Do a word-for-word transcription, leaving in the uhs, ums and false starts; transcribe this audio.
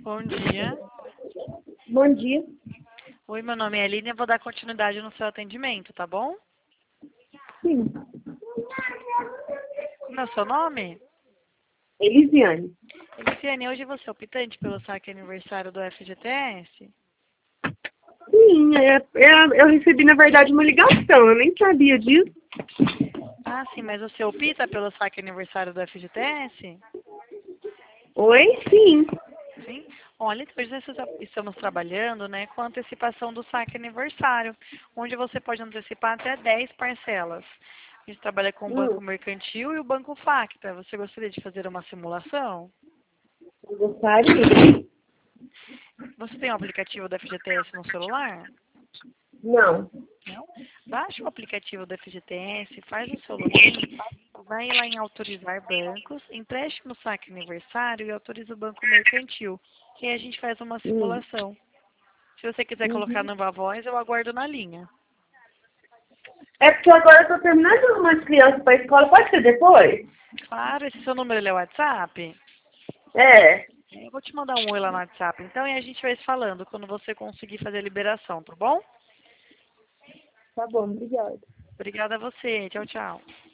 Bom dia. Bom dia. Oi, meu nome é Aline, eu vou dar continuidade no seu atendimento, tá bom? Sim. Como é o seu nome? Elisiane. Elisiane, hoje você é optante pelo saque aniversário do F G T S? Sim, é, é, eu recebi, na verdade, uma ligação. Eu nem sabia disso. Ah, sim, mas você opta pelo saque aniversário do F G T S? Oi? Sim. Sim. Olha, hoje nós estamos trabalhando, né, com a antecipação do saque aniversário, onde você pode antecipar até dez parcelas. A gente trabalha com o Hum, Banco Mercantil e o Banco Facta. Você gostaria de fazer uma simulação? eu gostaria. Você tem o aplicativo do F G T S no celular? Não. Não? Baixa o aplicativo do F G T S, faz o seu login, vai lá em autorizar bancos, empréstimo saque aniversário e autoriza o Banco Mercantil, que aí a gente faz uma Hum. simulação. Se você quiser colocar Uhum. nova voz, eu aguardo na linha. É porque agora eu tô terminando de arrumar as crianças pra escola. Pode ser depois? Claro, esse seu número ele é o WhatsApp? É. Eu vou te mandar um oi lá no WhatsApp, então, e a gente vai se falando quando você conseguir fazer a liberação, tá bom? Tá bom, obrigada. Obrigada a você. Tchau, tchau.